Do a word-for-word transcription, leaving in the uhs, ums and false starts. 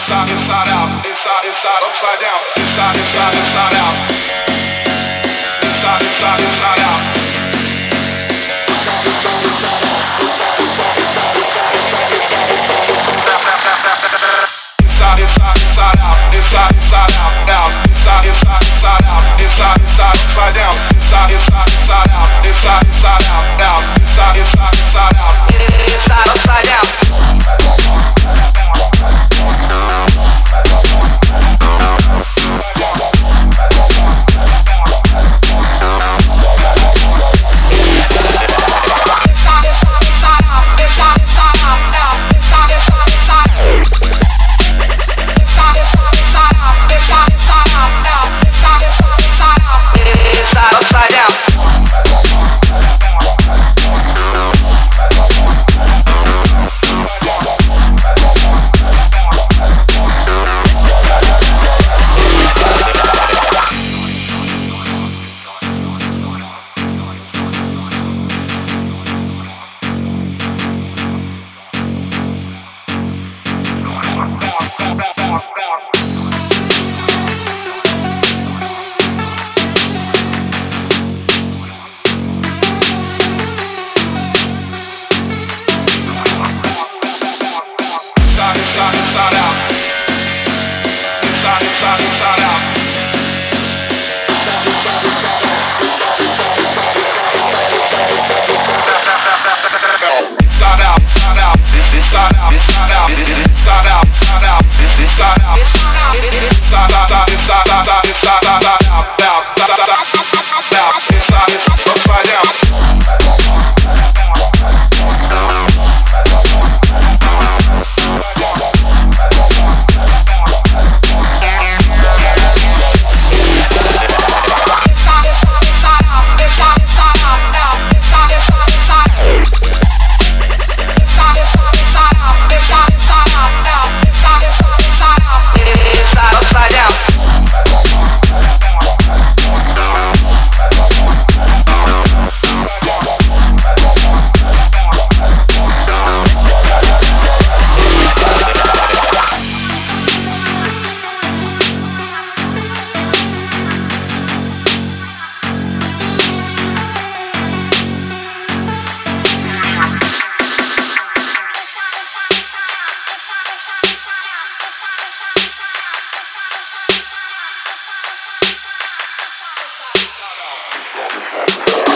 inside, inside out, inside, inside, upside down, inside, inside, inside out, inside, inside, inside out. Inside, inside, inside out, inside, inside out, out, inside, inside, inside out, inside, inside, upside down, inside, inside, inside out, inside, inside out, out, inside, inside, inside out, inside, upside down. Upside down. Yeah.